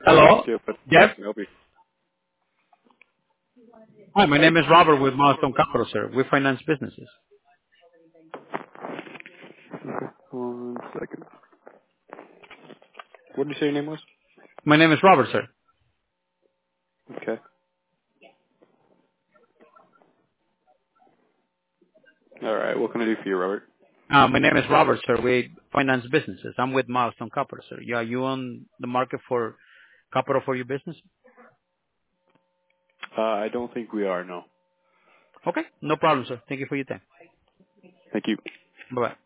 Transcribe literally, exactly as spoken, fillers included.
Hello? Yeah, but Jeff? can I help you? Hi, my name is Robert with Milestone Capital, sir. We finance businesses. One second. What did you say your name was? My name is Robert, sir. Okay. All right. What can I do for you, Robert? Uh, my name is Robert, sir. We finance businesses. I'm with Milestone Capital, sir. Yeah, you on the market for capital for your business? Uh, I don't think we are. No. Okay, no problem, sir. Thank you for your time. Thank you. Bye-bye.